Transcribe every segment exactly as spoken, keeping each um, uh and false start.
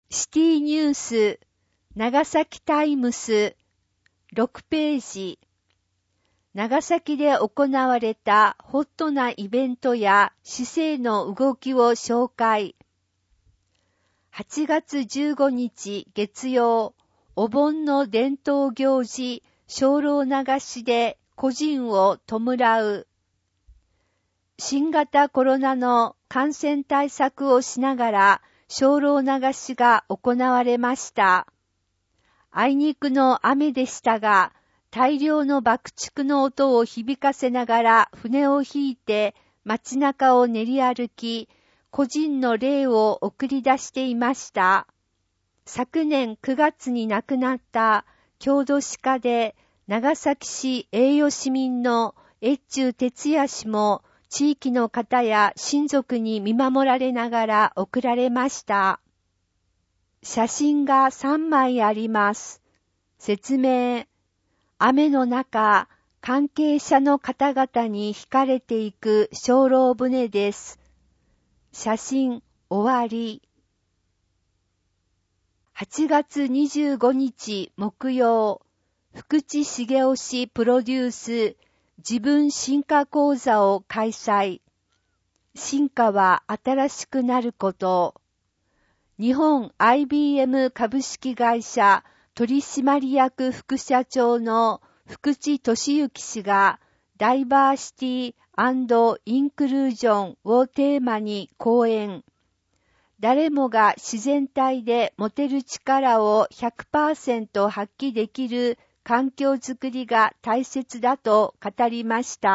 シティニュース、長崎タイムス、ろくページ。長崎で行われたホットなイベントや市政の動きを紹介。はちがつじゅうごにち月曜、お盆の伝統行事、精霊流しで故人を弔う。新型コロナの感染対策をしながら精霊流しが行われました。あいにくの雨でしたが、大量の爆竹の音を響かせながら船を引いて街中を練り歩き、故人の霊を送り出していました。昨年くがつに亡くなった郷土史家で長崎市栄誉市民の越中哲也氏も地域の方や親族に見守られながら送られました。写真がさんまいあります。説明。雨の中、関係者の方々に引かれていく精霊船です。写真終わり。はちがつにじゅうごにち木曜、福地茂雄氏プロデュース自分進化講座を開催。進化は新しくなること。日本 アイビーエム 株式会社取締役副社長の福地俊之氏がダイバーシティ&インクルージョンをテーマに講演。誰もが自然体で持てる力を ひゃくパーセント 発揮できる環境づくりが大切だと語りました。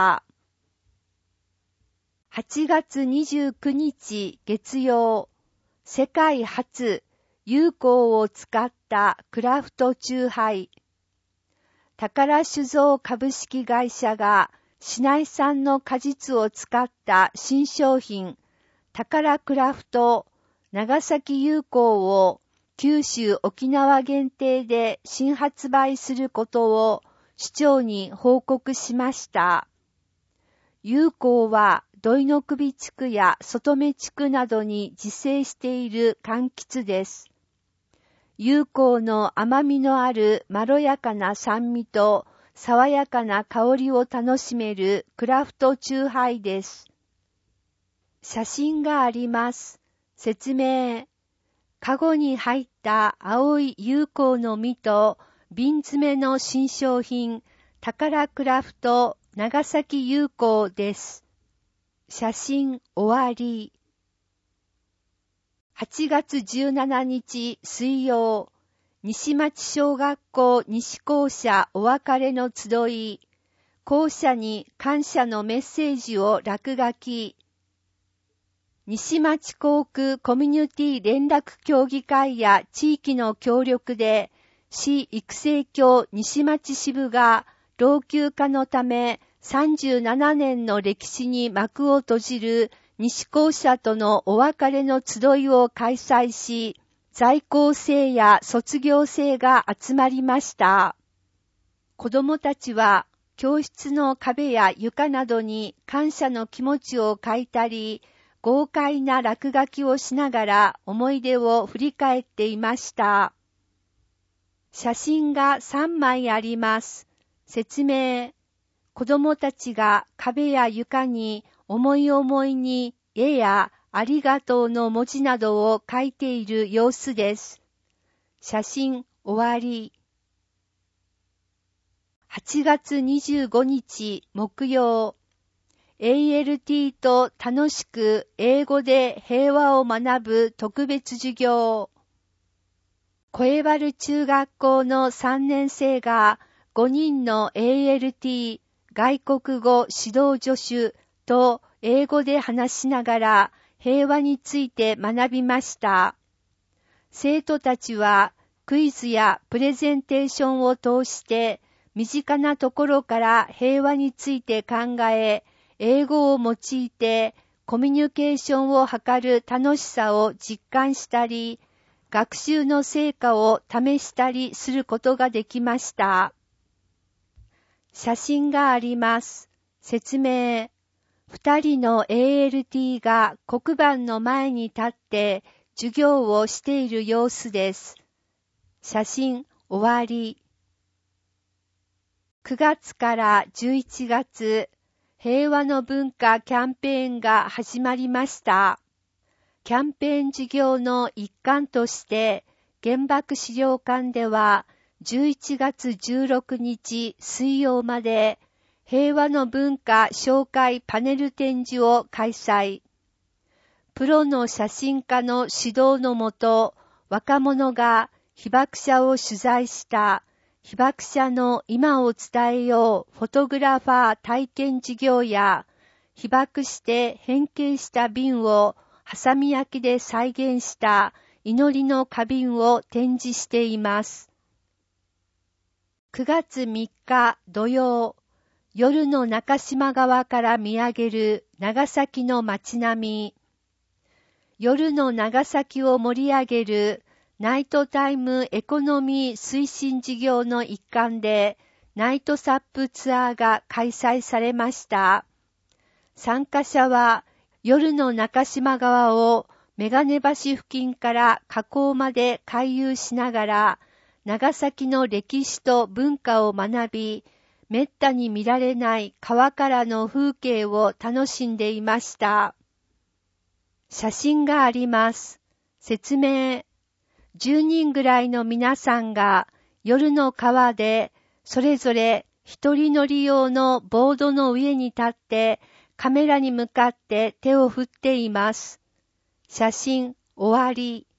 はちがつにじゅうくにち月曜、世界初有効を使ったクラフトチューハイ。宝酒造株式会社が市内産の果実を使った新商品、宝クラフト長崎有効を九州沖縄限定で新発売することを市長に報告しました。有効は土井の首地区や外目地区などに自生している柑橘です。有効の甘みのあるまろやかな酸味と爽やかな香りを楽しめるクラフトチューハイです。写真があります。説明。カゴに入った青い有効の実と瓶詰めの新商品、宝クラフト長崎有効です。写真終わり。はちがつじゅうしちにち水曜、西町小学校西校舎お別れの集い、校舎に感謝のメッセージを落書き。西町校区コミュニティ連絡協議会や地域の協力で、市育成協西町支部が老朽化のためさんじゅうななねんの歴史に幕を閉じる西校舎とのお別れの集いを開催し、在校生や卒業生が集まりました。子どもたちは教室の壁や床などに感謝の気持ちを書いたり、豪快な落書きをしながら思い出を振り返っていました。写真がさんまいあります。説明。子どもたちが壁や床に思い思いに絵やありがとうの文字などを書いている様子です。写真終わり。はちがつにじゅうごにち木曜、エーエルティー と楽しく英語で平和を学ぶ特別授業。小江原中学校のさんねん生がごにんの エーエルティー 外国語指導助手と英語で話しながら平和について学びました。生徒たちはクイズやプレゼンテーションを通して身近なところから平和について考え、英語を用いてコミュニケーションを図る楽しさを実感したり、学習の成果を試したりすることができました。写真があります。説明。二人の エーエルティー が黒板の前に立って授業をしている様子です。写真終わり。くがつからじゅういちがつ、平和の文化キャンペーンが始まりました。キャンペーン事業の一環として、原爆資料館ではじゅういちがつじゅうろくにち水曜まで平和の文化紹介パネル展示を開催。プロの写真家の指導のもと、若者が被爆者を取材した被爆者の今を伝えようフォトグラファー体験事業や、被爆して変形した瓶をハサミ焼きで再現した祈りの花瓶を展示しています。くがつみっか土曜、夜の中島川から見上げる長崎の街並み。夜の長崎を盛り上げるナイトタイムエコノミー推進事業の一環でナイトサップツアーが開催されました。参加者は夜の中島川をメガネ橋付近から河口まで回遊しながら長崎の歴史と文化を学び、めったに見られない川からの風景を楽しんでいました。写真があります。説明。じゅうにんぐらいの皆さんが夜の川でそれぞれ一人乗り用のボードの上に立ってカメラに向かって手を振っています。写真終わり。